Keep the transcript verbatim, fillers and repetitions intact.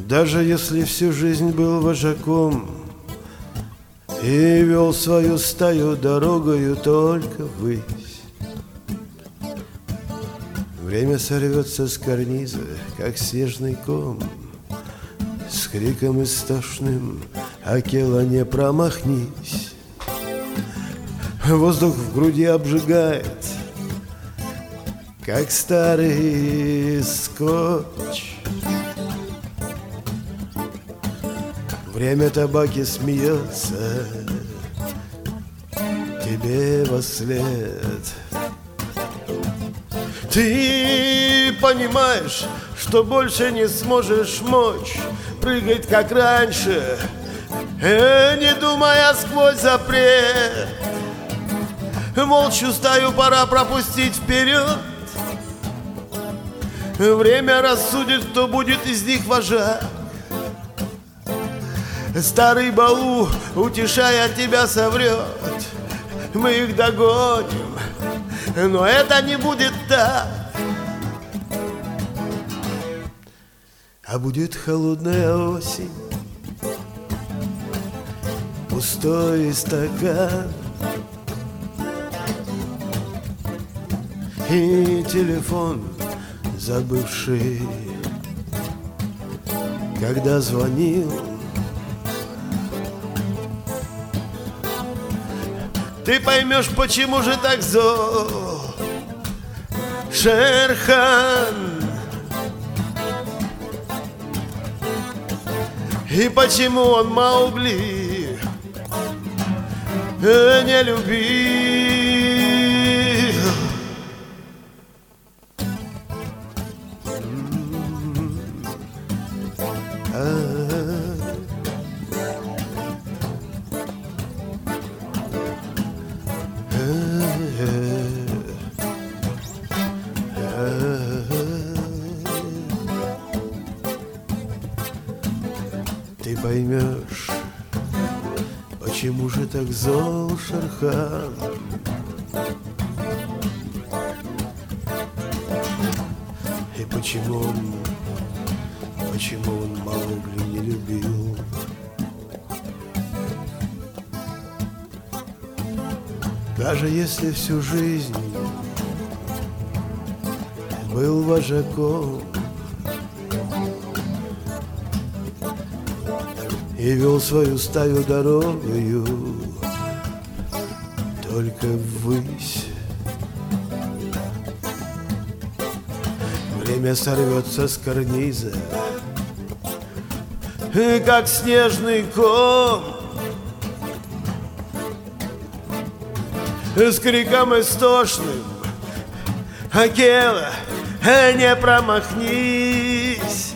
Даже если всю жизнь был вожаком и вел свою стаю дорогою только ввысь, время сорвется с карниза, как снежный ком, с криком истошным: Акела, не промахнись! Воздух в груди обжигает, как старый скотч. Время табаки смеется тебе вослед. Ты понимаешь, что больше не сможешь мочь прыгать, как раньше, не думая сквозь запрет. Волчью стаю пора пропустить вперед. Время рассудит, кто будет из них вожак. Старый Балу, утешая тебя, соврет: мы их догоним, но это не будет так. А будет холодная осень, пустой стакан и телефон забывший, когда звонил. Ты поймешь, почему же так зол Шер-хан, и почему он Маугли не любил. Ты поймешь, почему же так зол Шер-хан, и почему он, почему он Маугли не любил. Даже если всю жизнь был вожаком и вел свою стаю дорогою только ввысь, время сорвется с карниза, как снежный ком, с криком истошным: Акела, не промахнись!